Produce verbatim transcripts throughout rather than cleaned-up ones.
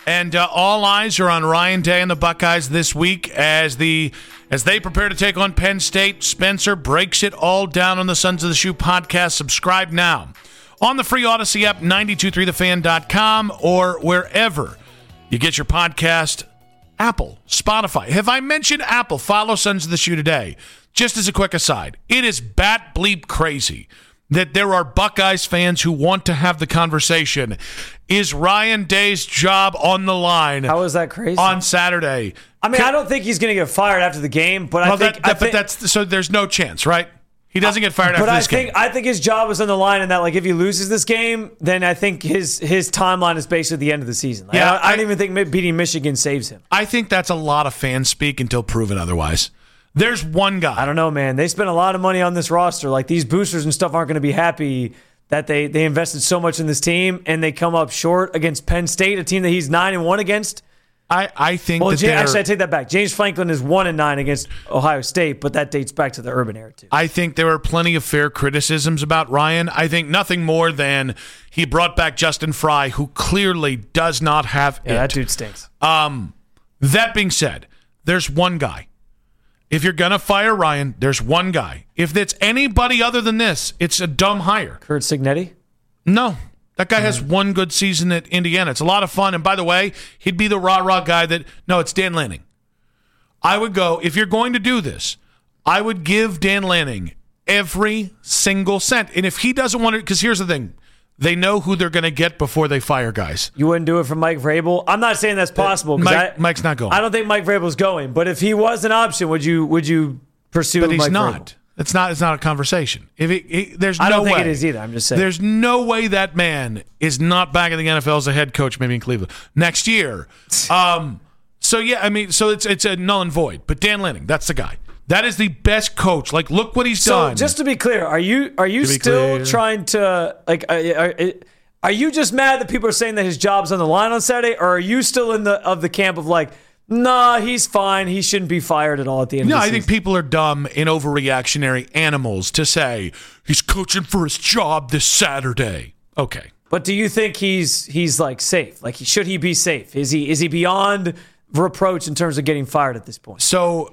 And uh, all eyes are on Ryan Day and the Buckeyes this week as the as they prepare to take on Penn State. Spencer breaks it all down on the Sons of the Shoe podcast. Subscribe now on the free Odyssey app, ninety-two point three the fan dot com, or wherever you get your podcast. Apple, Spotify. Have I mentioned Apple? Follow Sons of the Shoe today. Just as a quick aside, it is bat bleep crazy that there are Buckeyes fans who want to have the conversation. Is Ryan Day's job on the line? How is that crazy? On Saturday. I mean, Can, I don't think he's going to get fired after the game, but well, I think... That, that, I think but that's so there's no chance, right? He doesn't get fired after but this I think, game. I think his job is on the line in that, like, if he loses this game, then I think his his timeline is basically the end of the season. Like, yeah, I, I don't even think beating Michigan saves him. I think that's a lot of fan speak until proven otherwise. There's one guy. I don't know, man. They spent a lot of money on this roster. Like, these boosters and stuff aren't going to be happy that they, they invested so much in this team and they come up short against Penn State, a team that he's nine and one against. I, I think well, that James, actually, I take that back. James Franklin is one and nine against Ohio State, but that dates back to the Urban era too. I think there are plenty of fair criticisms about Ryan. I think nothing more than he brought back Justin Fry, who clearly does not have yeah, it. That dude stinks. Um, that being said, there's one guy. If you're gonna fire Ryan, there's one guy. If it's anybody other than this, it's a dumb hire. Curt Cignetti? No. That guy has one good season at Indiana. It's a lot of fun. And by the way, he'd be the rah-rah guy that, no, it's Dan Lanning. I would go, if you're going to do this, I would give Dan Lanning every single cent. And if he doesn't want to, because here's the thing, they know who they're going to get before they fire guys. You wouldn't do it for Mike Vrabel? I'm not saying that's possible. Mike, I, Mike's not going. I don't think Mike Vrabel's going. But if he was an option, would you would you pursue But he's Mike not. Vrabel? It's not. It's not a conversation. If it, it, there's I no don't think way. it is either. I'm just saying. There's no way that man is not back in the N F L as a head coach, maybe in Cleveland next year. Um. So yeah, I mean, so it's it's a null and void. But Dan Lanning, that's the guy. That is the best coach. Like, look what he's so, done. just to be clear, are you are you To be still clear. trying to like? Are, are, are you just mad that people are saying that his job's on the line on Saturday, or are you still in the of the camp of like, nah, he's fine. He shouldn't be fired at all at the end No, of the I season? think people are dumb and overreactionary animals to say he's coaching for his job this Saturday. Okay. But do you think he's he's like safe? Like, should he be safe? Is he is he beyond reproach in terms of getting fired at this point? So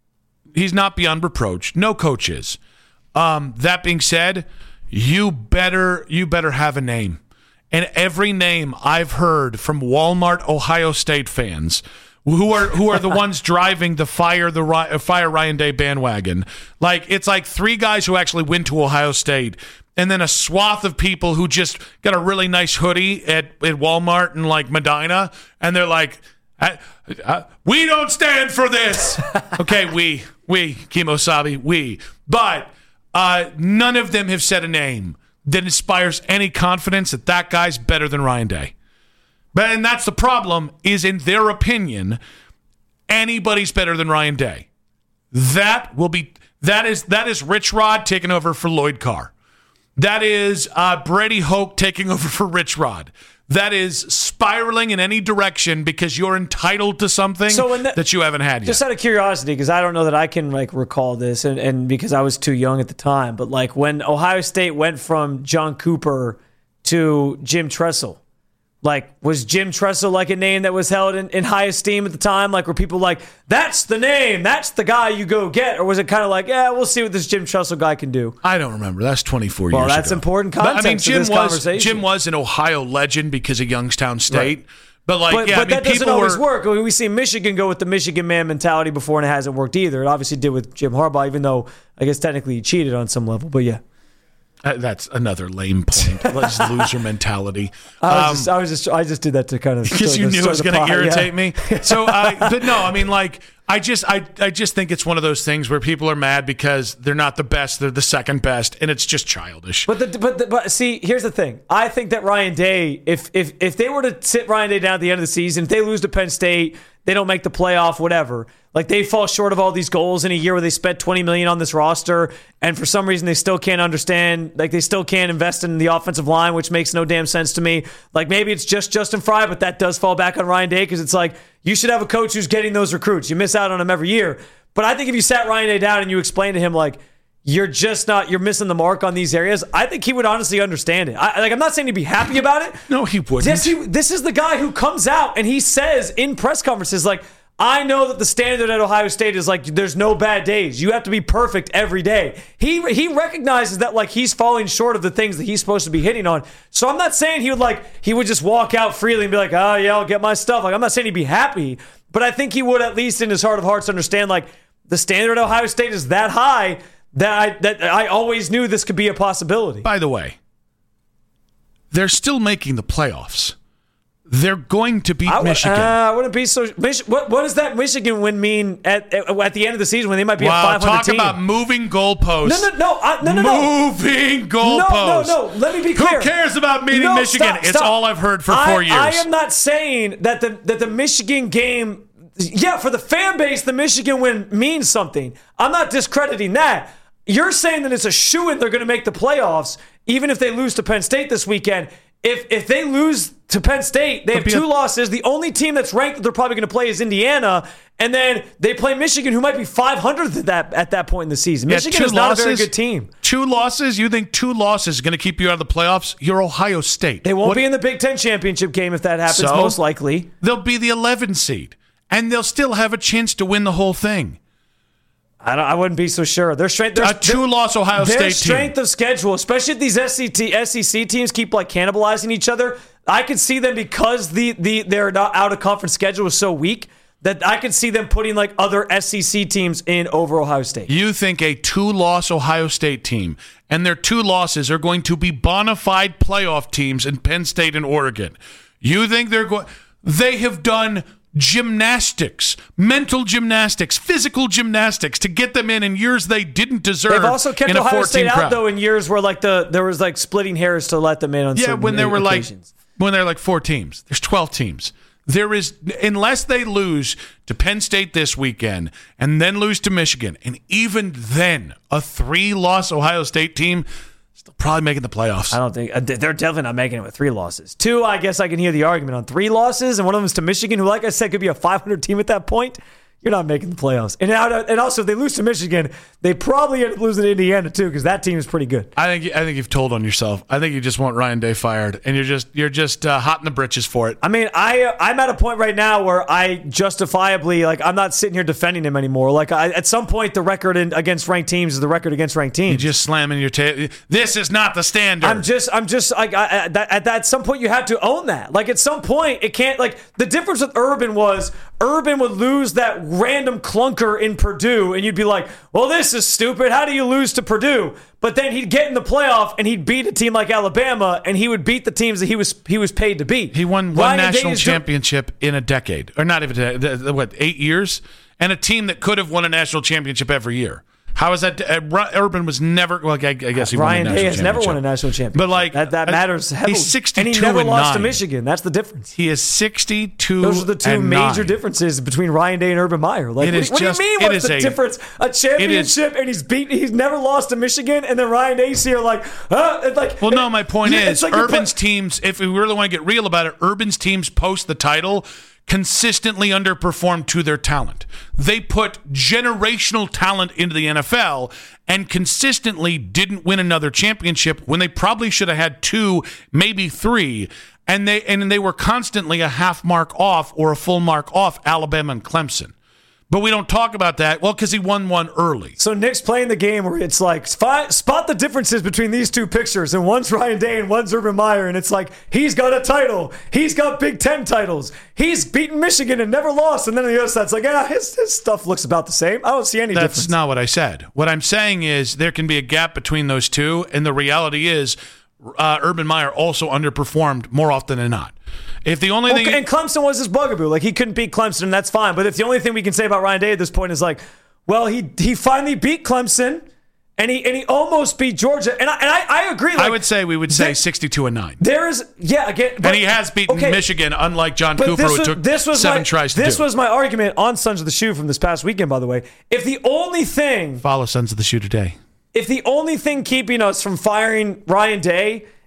he's not beyond reproach. No coach is. Um, that being said, you better you better have a name. And every name I've heard from Walmart Ohio State fans who are who are the ones driving the fire the uh, fire Ryan Day bandwagon. Like, it's like three guys who actually went to Ohio State, and then a swath of people who just got a really nice hoodie at, at Walmart in like Medina, and they're like, I, I, we don't stand for this. Okay, we we Kimosabi, we, but uh, none of them have said a name that inspires any confidence that that guy's better than Ryan Day. But and that's the problem, is in their opinion, anybody's better than Ryan Day. That will be that is that is Rich Rod taking over for Lloyd Carr. That is uh, Brady Hoke taking over for Rich Rod. That is spiraling in any direction because you're entitled to something So in that, that- you haven't had yet. Just out of curiosity, because I don't know that I can like recall this, and, and because I was too young at the time. But like when Ohio State went from John Cooper to Jim Tressel, like was Jim Tressel like a name that was held in, in high esteem at the time? Like were people like, that's the name, that's the guy you go get? Or was it kind of like, yeah, we'll see what this Jim Tressel guy can do? I don't remember. That's twenty-four Well, years ago. that's important But, context I mean, to Jim this was conversation. Jim was an Ohio legend because of Youngstown State. Right. But like, But, yeah, but I mean, that doesn't people always were, work. I mean, we see Michigan go with the Michigan man mentality before, and it hasn't worked either. It obviously did with Jim Harbaugh, even though I guess technically he cheated on some level. But yeah. Uh, that's another lame point. Let's loser mentality. I was, Um, just, I was just, I just did that to kind of because you knew it was going to irritate me. So, I, but no, I mean, like, I just, I, I just think it's one of those things where people are mad because they're not the best; they're the second best, and it's just childish. But the, but the, but see, here's the thing. I think that Ryan Day, if if if they were to sit Ryan Day down at the end of the season, if they lose to Penn State, they don't make the playoff, whatever. Like they fall short of all these goals in a year where they spent twenty million dollars on this roster, and for some reason they still can't understand, like they still can't invest in the offensive line, which makes no damn sense to me. Like maybe it's just Justin Fry, but that does fall back on Ryan Day because it's like you should have a coach who's getting those recruits. You miss out on them every year. But I think if you sat Ryan Day down and you explained to him like, you're just not, you're missing the mark on these areas, I think he would honestly understand it. I, like, I'm not saying he'd be happy about it. No, he wouldn't. This, he, this is the guy who comes out and he says in press conferences, like, I know that the standard at Ohio State is like, there's no bad days. You have to be perfect every day. He he recognizes that, like, he's falling short of the things that he's supposed to be hitting on. So I'm not saying he would like, he would just walk out freely and be like, oh yeah, I'll get my stuff. Like, I'm not saying he'd be happy, but I think he would, at least in his heart of hearts, understand, like, the standard at Ohio State is that high that I that I always knew this could be a possibility. By the way, they're still making the playoffs. They're going to beat I, Michigan. Uh, I wouldn't be so. Mich- what what does that Michigan win mean at at, at the end of the season when they might be wow, a five hundred talk team? about moving goalposts. No, no, no, I, no, no, no. Moving goalposts. No, no, no. Let me be clear. Who cares about beating no, Michigan? Stop, it's stop. all I've heard for I, four years. I am not saying that the that the Michigan game. Yeah, for the fan base, the Michigan win means something. I'm not discrediting that. You're saying that it's a shoo-in they're going to make the playoffs, even if they lose to Penn State this weekend. If if they lose to Penn State, they have two a- losses. The only team that's ranked that they're probably going to play is Indiana, and then they play Michigan, who might be five hundredth at that at that point in the season. Yeah, Michigan is not losses, a very good team. Two losses? You think two losses is going to keep you out of the playoffs? You're Ohio State. They won't what? be in the Big Ten championship game if that happens, so, most likely. They'll be the eleventh seed, and they'll still have a chance to win the whole thing. I don't, I wouldn't be so sure. Their strength, their, a two-loss Ohio their State team. Their strength of schedule, especially if these S E C teams keep like cannibalizing each other, I could see them, because the the their not out of conference schedule is so weak, that I could see them putting like other S E C teams in over Ohio State. You think a two-loss Ohio State team and their two losses are going to be bona fide playoff teams in Penn State and Oregon? You think they're going? They have done gymnastics, mental gymnastics, physical gymnastics to get them in in years they didn't deserve. They've also kept in a Ohio State crowd. out though in years where like the there was like splitting hairs to let them in on yeah certain when there were occasions. like when there are like four teams. There's twelve teams. There is, unless they lose to Penn State this weekend and then lose to Michigan, and even then a three-loss Ohio State team still probably making the playoffs. I don't think they're definitely not making it with three losses. Two, I guess I can hear the argument on three losses, and one of them is to Michigan, who, like I said, could be a five hundred team at that point. You're not making the playoffs. And now, and also, if they lose to Michigan, they probably end up losing to Indiana too, because that team is pretty good. I think I think you've told on yourself. I think you just want Ryan Day fired, and you're just you're just uh, hot in the britches for it. I mean, I uh, I'm at a point right now where I justifiably, like, I'm not sitting here defending him anymore. Like, I, at some point, the record in, against ranked teams is the record against ranked teams. You're just slamming your tail. This is not the standard. I'm just I'm just like I, I, that, at that at some point you have to own that. Like, at some point it can't, like, the difference with Urban was Urban would lose that random clunker in Purdue, and you'd be like, well, this is stupid. How do you lose to Purdue? But then he'd get in the playoff and he'd beat a team like Alabama, and he would beat the teams that he was he was paid to beat. He won one Ryan national Day is championship in a decade, or not even a decade, what, eight years, and a team that could have won a national championship every year. How is that? Uh, Urban was never. Well, I, I guess he Ryan won a national Day has never won a championship. national championship. But like that, that matters heavily. He's sixty-two and he never and lost nine. to Michigan. That's the difference. He is sixty-two. Those are the two and major nine. differences between Ryan Day and Urban Meyer. Like, It what, is what just- do you mean? it What's is the a- difference? A championship, and he's beat. He's never lost to Michigan, and then Ryan Day's here, like, huh? It's like, Well, no, my point yeah, is, it's like you're Urban's play- teams, if we really want to get real about it, Urban's teams post the title consistently underperformed to their talent. They put generational talent into the N F L and consistently didn't win another championship when they probably should have had two, maybe three. And they and they were constantly a half mark off or a full mark off Alabama and Clemson. But we don't talk about that. Well, because he won one early. So Nick's playing the game where it's like, spot, spot the differences between these two pictures, and one's Ryan Day and one's Urban Meyer, and it's like, he's got a title, he's got Big Ten titles, he's beaten Michigan and never lost, and then on the other side, it's like, yeah, his, his stuff looks about the same. I don't see any That's difference. not what I said. What I'm saying is there can be a gap between those two, and the reality is uh, Urban Meyer also underperformed more often than not. If the only Okay, thing, and Clemson was his bugaboo. Like, he couldn't beat Clemson, and that's fine. But if the only thing we can say about Ryan Day at this point is like, well, he he finally beat Clemson, and he and he almost beat Georgia. And I and I, I agree. Like, I would say we would say there- sixty-two and nine. there is yeah again, but, And he has beaten okay, Michigan, unlike John but Cooper, this who was, took this was seven my, tries to This do. was my argument on Sons of the Shoe from this past weekend. By the way, if the only thing Follow Sons of the Shoe today. if the only thing keeping us from firing Ryan Day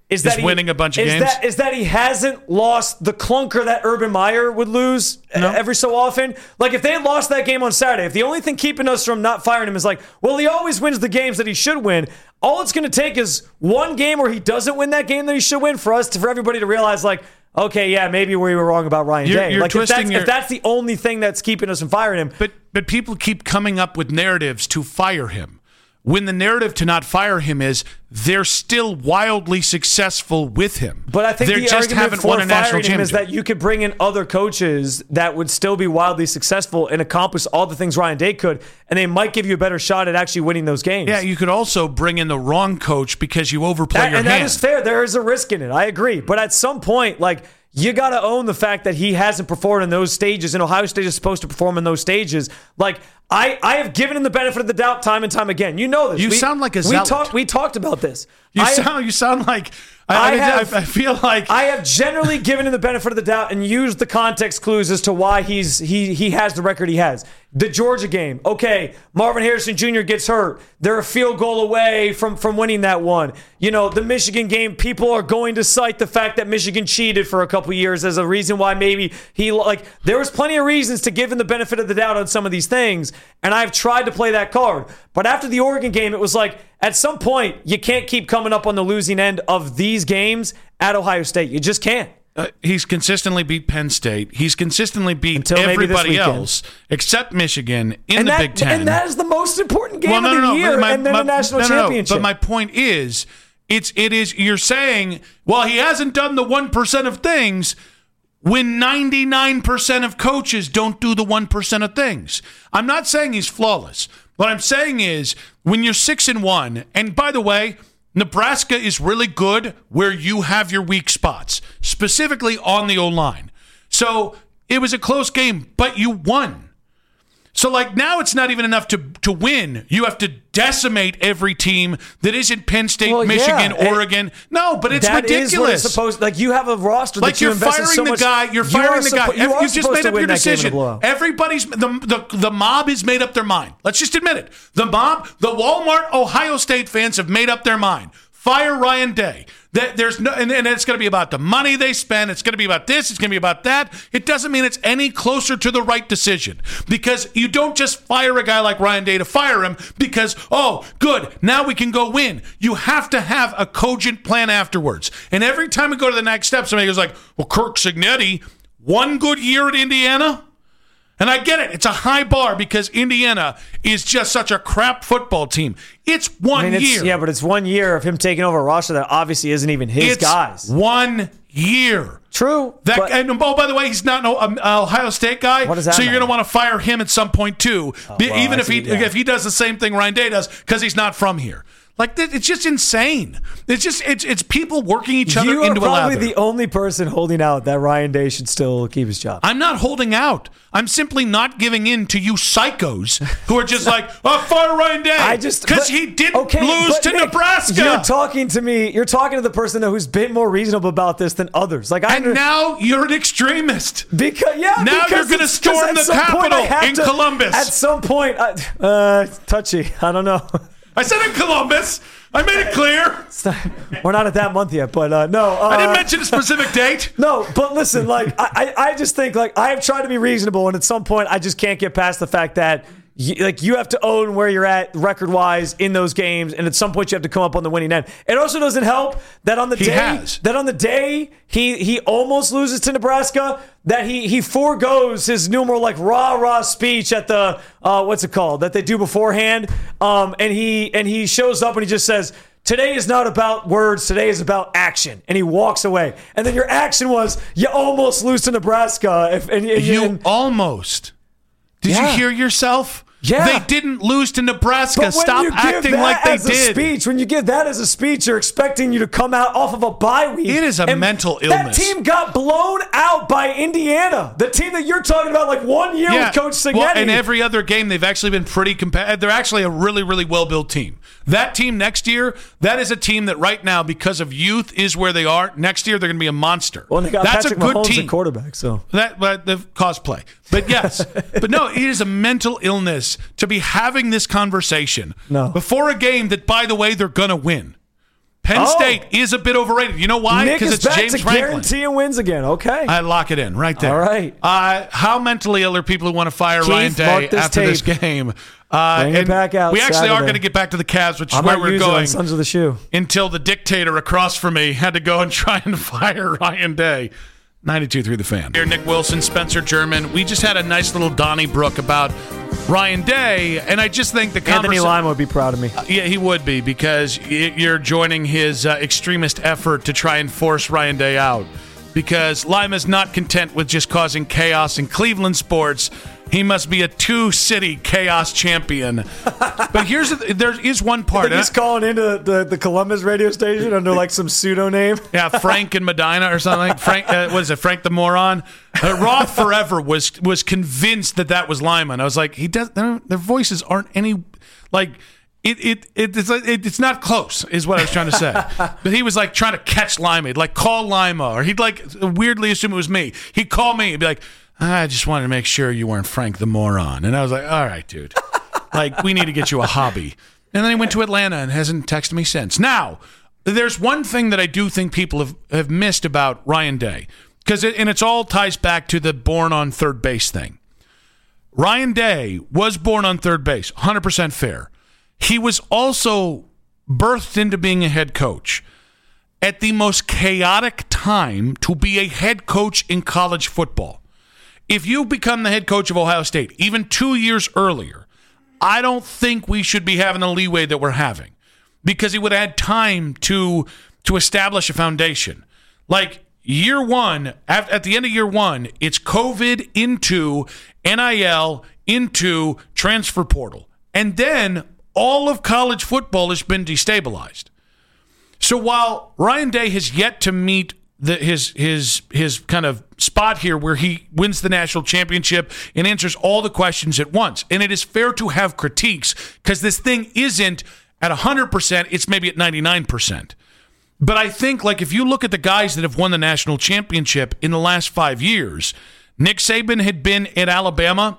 is that is he, winning a bunch of is games. That, is that he hasn't lost the clunker that Urban Meyer would lose no. every so often. Like if they had lost that game on Saturday, if the only thing keeping us from not firing him is like, well, he always wins the games that he should win. All it's going to take is one game where he doesn't win that game that he should win for us to, for everybody to realize like, okay, yeah, maybe we were wrong about Ryan you're, Day. You're like if that's, your, if that's the only thing that's keeping us from firing him. But but people keep coming up with narratives to fire him. When the narrative to not fire him is they're still wildly successful with him. But I think they the just argument haven't for won a national firing him is championship. that you could bring in other coaches that would still be wildly successful and accomplish all the things Ryan Day could, and they might give you a better shot at actually winning those games. Yeah, you could also bring in the wrong coach because you overplay that, your and hand. And that is fair. There is a risk in it. I agree. But at some point, like, you got to own the fact that he hasn't performed in those stages, and Ohio State is supposed to perform in those stages. Like, I, I have given him the benefit of the doubt time and time again. You know this. You we, sound like a we zealot. talked. We talked about this. You I, sound you sound like I, I I, have- I, I feel like I have generally given him the benefit of the doubt and used the context clues as to why he's he he has the record he has. The Georgia game, okay, Marvin Harrison Junior gets hurt. They're a field goal away from, from winning that one. You know, the Michigan game, people are going to cite the fact that Michigan cheated for a couple years as a reason why maybe he, like, there was plenty of reasons to give him the benefit of the doubt on some of these things, and I've tried to play that card. But after the Oregon game, it was like, at some point, you can't keep coming up on the losing end of these games at Ohio State. You just can't. Uh, he's consistently beat Penn State. He's consistently beat Until maybe this everybody weekend. else except Michigan in And the that, Big Ten. and that is the most important game well, no, of the no, no, year, my- and then my- the national no, no, no. championship. But my point is, it's it is you're saying, well, he hasn't done the one percent of things when ninety-nine percent of coaches don't do the one percent of things. I'm not saying he's flawless. What I'm saying is when you're six and one, and by the way, Nebraska is really good where you have your weak spots, specifically on the O-line. So it was a close game, but you won. So, like, now it's not even enough to to win. You have to decimate every team that isn't Penn State, Well, Michigan, yeah, Oregon. No, but it's That ridiculous. is what it's supposed. Like you have a roster Like that you you're invested firing so the much. guy. You're you firing are the guy. suppo- you are You've just supposed made to up win your that game in a decision. blowout. Everybody's the, the the mob has made up their mind. Let's just admit it. The mob, the Walmart Ohio State fans have made up their mind. Fire Ryan Day. That there's no, and, and it's going to be about the money they spend. It's going to be about this. It's going to be about that. It doesn't mean it's any closer to the right decision because you don't just fire a guy like Ryan Day to fire him because, oh, good, now we can go win. You have to have a cogent plan afterwards. And every time we go to the next step, somebody goes like, well, Kirk Cignetti, one good year at Indiana. And I get it. It's a high bar because Indiana is just such a crap football team. It's one I mean, it's, year. Yeah, but it's one year of him taking over a roster that obviously isn't even his It's guys. one year. True. That but, and oh, by the way, he's not an Ohio State guy. What does that so you're matter? going to want to fire him at some point too, Be- well, even I if he see, yeah. if he does the same thing Ryan Day does because he's not from here. Like th- it's just insane. It's just it's it's people working each other you are into a probably lather. the only person holding out that Ryan Day should still keep his job. I'm not holding out. I'm simply not giving in to you psychos who are just like, oh, fire Ryan Day. I just because but- he didn't okay, lose but to Nick, Nebraska. You're talking to me. You're talking to the person who's been more reasonable about this than others. Like I and under- now you're an extremist. because yeah, Now because you're gonna it's- 'cause storm at the some point I Capitol have in to- Columbus. At some point, I, uh, touchy. I don't know. I said in Columbus. I made it clear. It's not- we're not at that month yet, but uh, no. Uh, I didn't mention a specific date. No, but listen, like I, I I just think like I have tried to be reasonable, and at some point I just can't get past the fact that you, like you have to own where you're at record wise in those games, and at some point you have to come up on the winning end. It also doesn't help that on the He day has. that on the day he he almost loses to Nebraska, that he he foregoes his numeral like rah rah speech at the uh, what's it called that they do beforehand, um, and he and he shows up and he just says, today is not about words. Today is about action. And he walks away. And then your action was you almost lose to Nebraska. If, and, and, You and, almost. Did Yeah. you hear yourself? Yeah. They didn't lose to Nebraska. but when Stop you give acting that like they as a did. speech, when you give that as a speech, you're expecting you to come out off of a bye week. It is a And mental That illness. team got blown out by Indiana. The team that you're talking about, like one year with Coach Cignetti. Well, in every other game, they've actually been pretty competitive. They're actually a really, really well-built team. That team next year, that is a team that right now, because of youth, is where they are. Next year, they're going to be a monster. well, they got That's Patrick a good Mahomes team. at quarterback, so. That, but the cosplay. But yes, but no, it is a mental illness to be having this conversation No. before a game that, by the way, they're going to win. Penn Oh. State is a bit overrated. You know why? Nick Because is it's back James to Franklin. guaranteeing wins again. Okay. I lock it in right there. All right. Uh, how mentally ill are people who want to fire Keith, Ryan Day mark this after this tape. game? Uh, Bring it and back out we actually Saturday. are going to get back to the Cavs, which is I where might we're use it on going. Sons of the Shoe. Until the dictator across from me had to go and try and fire Ryan Day. ninety-two through the Fan. Here, Nick Wilson, Spencer German. We just had a nice little Donnybrook about Ryan Day, and I just think the Anthony conversation. Lima would be proud of me. Yeah, he would be, because y- you're joining his uh, extremist effort to try and force Ryan Day out. Because Lima's not content with just causing chaos in Cleveland sports. He must be a two-city chaos champion. But here's the, there is one part. I think he's calling into the, the Columbus radio station under like some pseudo name. Yeah, Frank and Medina or something. Frank, uh, what is it? Frank the Moron. Uh, Roth forever was was convinced that that was Lima, and I was like, he does. Their, their voices aren't any like. It, it, it, it's, it, it's not close, is what I was trying to say. But he was like trying to catch Lima. He'd like call Lima, or he'd like weirdly assume it was me. He'd call me and be like, I just wanted to make sure you weren't Frank the Moron. And I was like, all right, dude. Like, we need to get you a hobby. And then he went to Atlanta and hasn't texted me since. Now, there's one thing that I do think people have, have missed about Ryan Day, because it, and it's all ties back to the born on third base thing. Ryan Day was born on third base, one hundred percent fair. He was also birthed into being a head coach at the most chaotic time to be a head coach in college football. If you become the head coach of Ohio State, even two years earlier, I don't think we should be having the leeway that we're having, because he would have had time to, to establish a foundation. Like year one, at, at the end of year one, it's COVID into N I L into transfer portal. And then all of college football has been destabilized. So while Ryan Day has yet to meet the, his his his kind of spot here where he wins the national championship and answers all the questions at once, and it is fair to have critiques because this thing isn't at one hundred percent, it's maybe at ninety-nine percent. But I think, like, if you look at the guys that have won the national championship in the last five years, Nick Saban had been at Alabama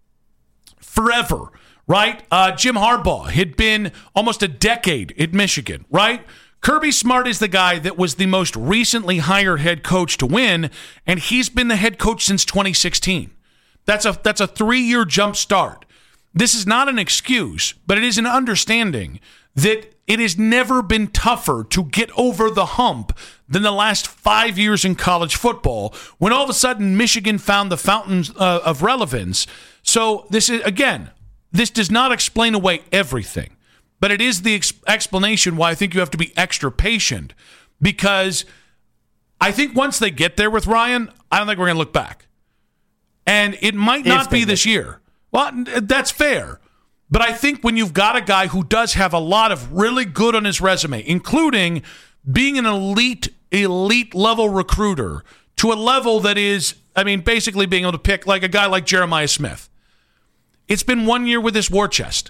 forever. Right? Uh, Jim Harbaugh had been almost a decade at Michigan, right? Kirby Smart is the guy that was the most recently hired head coach to win, and he's been the head coach since twenty sixteen. That's a that's a three-year jump start. This is not an excuse, but it is an understanding that it has never been tougher to get over the hump than the last five years in college football, when all of a sudden Michigan found the fountains uh, of relevance. So this is, again, this does not explain away everything, but it is the ex- explanation why I think you have to be extra patient, because I think once they get there with Ryan, I don't think we're going to look back. And it might not be this year. Well, that's fair. But I think when you've got a guy who does have a lot of really good on his resume, including being an elite, elite level recruiter to a level that is, I mean, basically being able to pick like a guy like Jeremiah Smith. It's been one year with this war chest.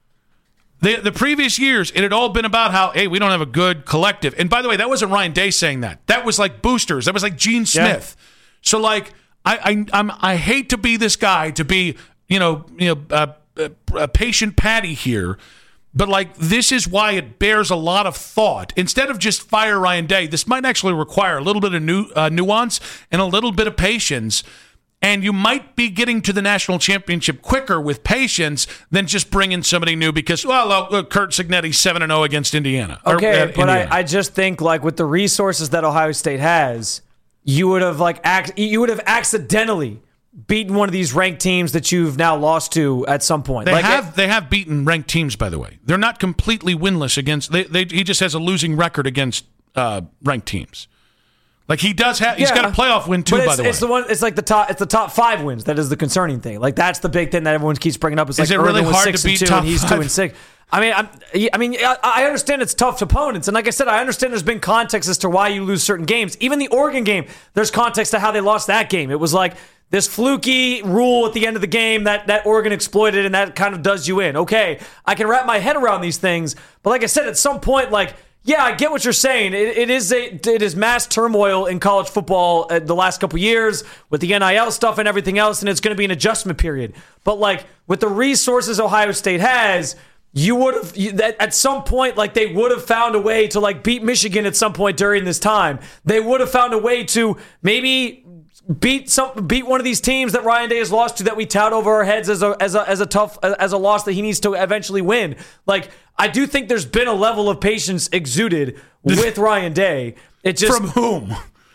The the previous years, it had all been about how, hey, we don't have a good collective. And by the way, that wasn't Ryan Day saying that. That was like boosters. That was like Gene Smith. Yeah. So like, I I I'm, I hate to be this guy, to be, you know, you know, uh, uh, a patient Patty here, but like, this is why it bears a lot of thought. Instead of just fire Ryan Day, this might actually require a little bit of nu- uh, nuance and a little bit of patience. And you might be getting to the national championship quicker with patience than just bringing somebody new because, well, look, Kurt Cignetti's seven and oh against Indiana. Okay, or, uh, but Indiana. I, I just think, like, with the resources that Ohio State has, you would have, like, ac- you would have accidentally beaten one of these ranked teams that you've now lost to at some point. They like have it, they have beaten ranked teams, by the way. They're not completely winless against they, – they, he just has a losing record against uh, ranked teams. Like he does have, he's yeah, got a playoff win too. By the way, it's the one. It's like the top. It's the top five wins that is the concerning thing. Like that's the big thing that everyone keeps bringing up. Is, is like it really Irvin was hard six to beat and two top and he's five? two and six. I mean, I'm, I mean, I, I understand it's tough opponents, and like I said, I understand there's been context as to why you lose certain games. Even the Oregon game, there's context to how they lost that game. It was like this fluky rule at the end of the game that that Oregon exploited, and that kind of does you in. Okay, I can wrap my head around these things, but like I said, at some point, like. Yeah, I get what you're saying. It, it is a, it is mass turmoil in college football uh, the last couple years with the N I L stuff and everything else, and it's going to be an adjustment period. But like with the resources Ohio State has, you would have you, that at some point, like they would have found a way to like beat Michigan at some point during this time. They would have found a way to maybe beat some beat one of these teams that Ryan Day has lost to, that we tout over our heads as a as a as a tough as a loss that he needs to eventually win. Like, I do think there's been a level of patience exuded with Ryan Day. It just From whom?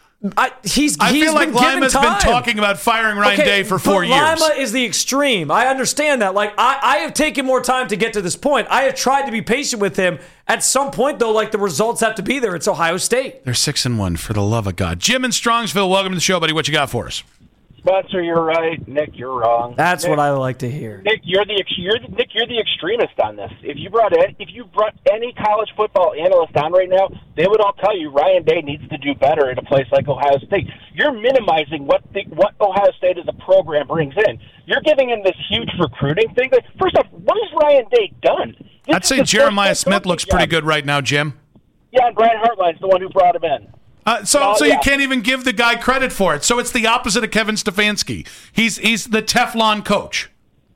I, he's, I he's feel like been given Lima's time. been talking about firing Ryan Okay, Day for four but years. Lima is the extreme. I understand that. Like, I, I have taken more time to get to this point. I have tried to be patient with him. At some point, though, like the results have to be there. It's Ohio State. They're six and one, for the love of God. Jim in Strongsville, welcome to the show, buddy. What you got for us? Spencer, you're right. Nick, you're wrong. That's Nick, what I like to hear. Nick, you're the you're the, Nick, you're the extremist on this. If you brought it, if you brought any college football analyst on right now, they would all tell you Ryan Day needs to do better at a place like Ohio State. You're minimizing what the, what Ohio State as a program brings in. You're giving him this huge recruiting thing. First off, what has Ryan Day done? This I'd say Jeremiah Smith looks pretty good right now, Jim. Yeah, and Brian Hartline's the one who brought him in. Uh, so, Oh, so yeah. you can't even give the guy credit for it. So it's the opposite of Kevin Stefanski. He's he's the Teflon coach.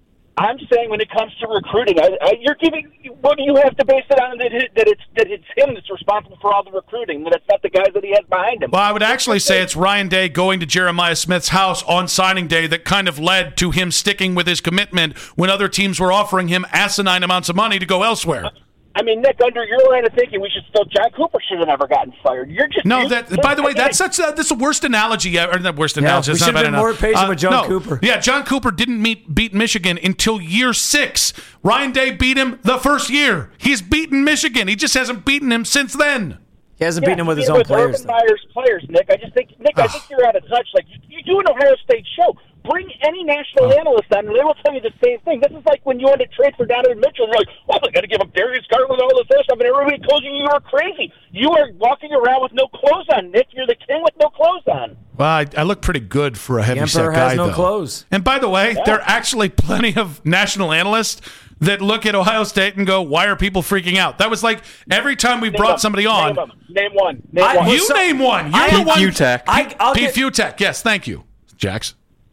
I'm saying when it comes to recruiting, I, I, you're giving. What do you have to base it on? That, it, that it's that it's him that's responsible for all the recruiting. That it's not the guys that he has behind him. Well, I would actually say it's Ryan Day going to Jeremiah Smith's house on signing day that kind of led to him sticking with his commitment when other teams were offering him asinine amounts of money to go elsewhere. I mean, Nick, under your line of thinking, we should still. John Cooper should have never gotten fired. You're just No, you're, that. By the way, that's such. Uh, that's the worst analogy. Or the worst analogy. we It's not should have bad been more enough. patient Uh, with John no. Cooper. Yeah, John Cooper didn't meet beat Michigan until year six. Ryan Day beat him the first year. He's beaten Michigan. He just hasn't beaten him since then. He hasn't yeah, beaten him with his it own was players. Urban Meyer's players, Nick. I just think, Nick, I think you're out of touch. Like you, you do an Ohio State show. Bring any national Oh. analyst on, and they will tell you the same thing. This is like when you want to trade for Donovan Mitchell, and you're like, "Oh, I got to give up Darius Garland, all this other stuff," and everybody told you you were crazy. You are walking around with no clothes on, Nick. You're the king with no clothes on. Well, I, I look pretty good for a heavy-set Emperor guy, has no though. clothes. And by the way, there are actually plenty of national analysts that look at Ohio State and go, "Why are people freaking out?" That was like every time we Name brought them. somebody Name on. them. Name one. Name I- one. You So- name one. You're I- the Pete one. Futek. I, I'll Pete get, Futek. Yes, thank you, Jax.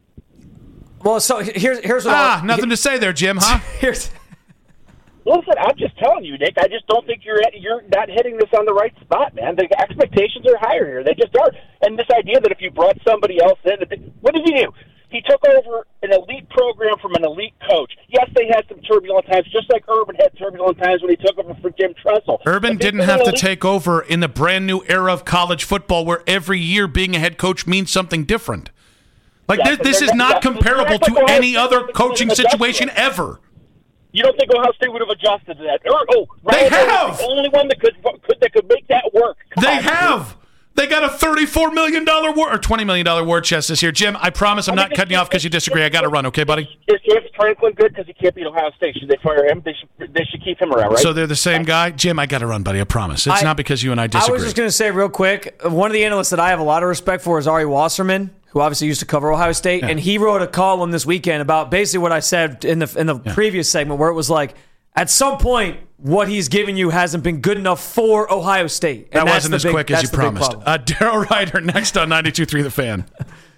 well, so here's here's what Ah, I'll, nothing to say there, Jim. Huh? Here's Listen, I'm just telling you, Nick. I just don't think you're at, you're not hitting this on the right spot, man. The expectations are higher here. They just are. And this idea that if you brought somebody else in, what did he do? He took over an elite program from an elite coach. Yes, they had some turbulent times, just like Urban had turbulent times when he took over for Jim Tressel. Urban But they didn't put have an to elite- take over in the brand new era of college football where every year being a head coach means something different. Like Yeah, this, but this they're is not- not yeah, comparable that's to like Ohio any State other would have coaching adjusted. situation ever. You don't think Ohio State would have adjusted to that? Or, oh, They Ryan Day was have! the only one that could, could that could make that work. Come They on, have. They got a thirty-four million dollars war or twenty million dollars war chest this year. Jim, I promise I'm I not think cutting you it's- off because you disagree. I got to run, okay, buddy? Is James Franklin good because he can't beat Ohio State? Should they fire him? They should. They should keep him around, right? So they're the same guy? Jim, I got to run, buddy. I promise. It's I- not because you and I I disagree. was just going to say real quick, one of the analysts that I have a lot of respect for is Ari Wasserman, who obviously used to cover Ohio State, and he wrote a column this weekend about basically what I said in the in the previous segment, where it was like, at some point, what he's given you hasn't been good enough for Ohio State. And that that's wasn't the as big- quick as that's you the big promised. problem. Uh, Daryl Ryder next on ninety-two point three The Fan.